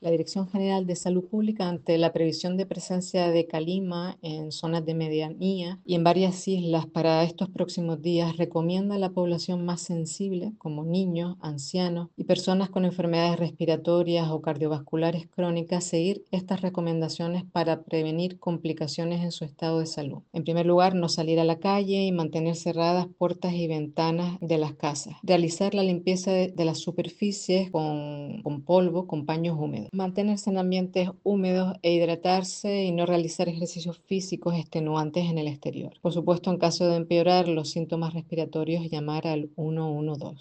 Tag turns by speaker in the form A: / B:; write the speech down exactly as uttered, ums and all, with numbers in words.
A: La Dirección General de Salud Pública, ante la previsión de presencia de calima en zonas de medianía y en varias islas para estos próximos días, recomienda a la población más sensible, como niños, ancianos y personas con enfermedades respiratorias o cardiovasculares crónicas, seguir estas recomendaciones para prevenir complicaciones en su estado de salud. En primer lugar, no salir a la calle y mantener cerradas puertas y ventanas de las casas. Realizar la limpieza de, de las superficies con, con polvo, con paños húmedos. Mantenerse en ambientes húmedos e hidratarse y no realizar ejercicios físicos extenuantes en el exterior. Por supuesto, en caso de empeorar los síntomas respiratorios, llamar al uno uno dos.